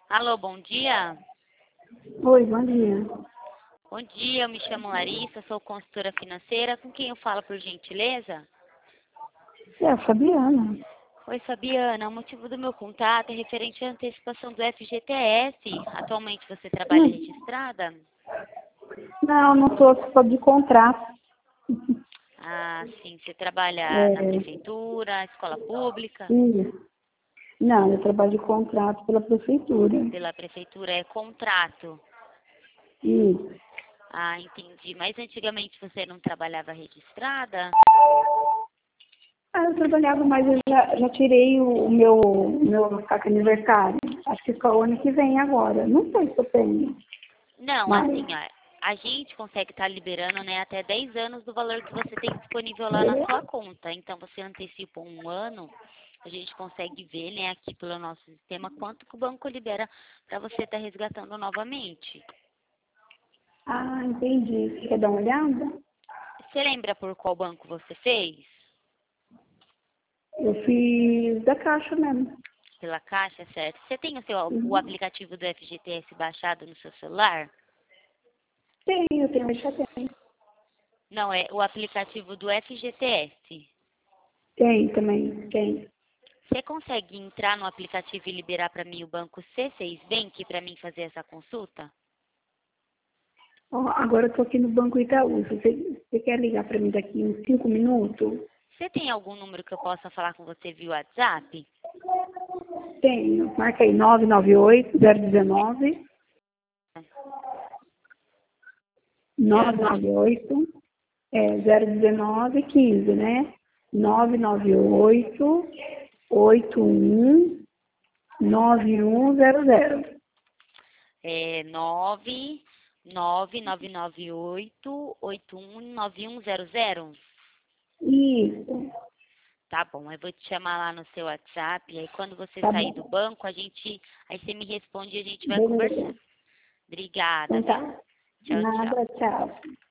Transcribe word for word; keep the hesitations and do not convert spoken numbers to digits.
Alô, bom dia. Oi, bom dia. Bom dia, eu me chamo Larissa, sou consultora financeira. Com quem eu falo, por gentileza? É a Fabiana. Oi, Fabiana. O motivo do meu contato é referente à antecipação do F G T S. Atualmente você trabalha Hum, registrada? Não, não sou sob contrato. Ah, sim. Você trabalha na É, prefeitura, escola pública? isso. Não, eu trabalho de contrato pela prefeitura. Pela prefeitura é contrato. Isso. Ah, entendi. Mas antigamente você não trabalhava registrada? Ah, eu trabalhava, mas eu já, já tirei o, o meu, meu saco aniversário. Acho que só o ano que vem agora. Não sei se eu tenho. Não, Mas, assim, ó, a gente consegue estar liberando, né, até dez anos do valor que você tem disponível lá na sua conta. Então, você antecipa um ano, a gente consegue ver, né, aqui pelo nosso sistema, quanto que o banco libera para você estar resgatando novamente. ah, entendi. Você quer dar uma olhada? Você lembra por qual banco você fez? Eu fiz da caixa mesmo. Pela Caixa, certo? Você tem o, seu, o Uhum. aplicativo do F G T S baixado no seu celular? Tenho, tenho, já tenho. Não, é o aplicativo do F G T S. Tem também, tem. Você consegue entrar no aplicativo e liberar para mim o banco C seis Bank para mim fazer essa consulta? Ó, agora eu tô aqui no Banco Itaú. Você, você quer ligar para mim daqui uns cinco minutos? Você tem algum número que eu possa falar com você via WhatsApp? Tenho. Marca aí nove nove oito, zero um nove, Zero nove nove. nove oito, é, zero um nove, quinze, né? nove nove oito, oito um, nove um zero zero. É nove nove nove nove oito oito um nove um zero zero. Isso. Tá bom, eu vou te chamar lá no seu WhatsApp. E aí quando você Tá sair do bom. banco, a gente. Aí você me responde e a gente vai Beleza. conversando. Obrigada, Então viu? tá. Tchau, tchau. Nada, tchau.